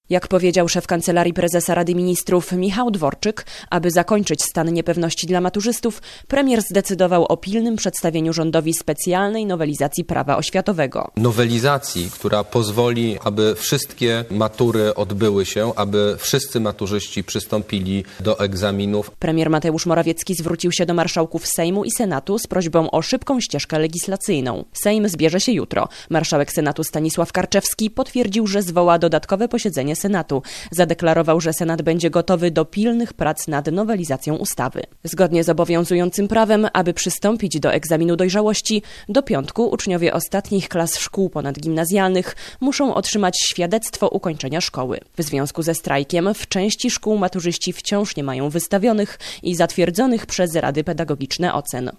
Jak powiedział szef Kancelarii Prezesa Rady Ministrów Michał Dworczyk, aby zakończyć stan niepewności dla maturzystów, premier zdecydował o pilnym przedstawieniu rządowi specjalnej nowelizacji prawa oświatowego. Nowelizacji, która pozwoli, aby wszystkie matury odbyły się, aby wszyscy maturzyści przystąpili do egzaminów. Premier Mateusz Morawiecki zwrócił się do marszałków Sejmu i Senatu z prośbą o szybką ścieżkę legislacyjną. Sejm zbierze się jutro. Marszałek Senatu Stanisław Karczewski potwierdził, że zwoła dodatkowe posiedzenie Senatu. Zadeklarował, że Senat będzie gotowy do pilnych prac nad nowelizacją ustawy. Zgodnie z obowiązującym prawem, aby przystąpić do egzaminu dojrzałości, do piątku uczniowie ostatnich klas szkół ponadgimnazjalnych muszą otrzymać świadectwo ukończenia szkoły. W związku ze strajkiem w części szkół maturzyści wciąż nie mają wystawionych i zatwierdzonych przez rady pedagogiczne ocen.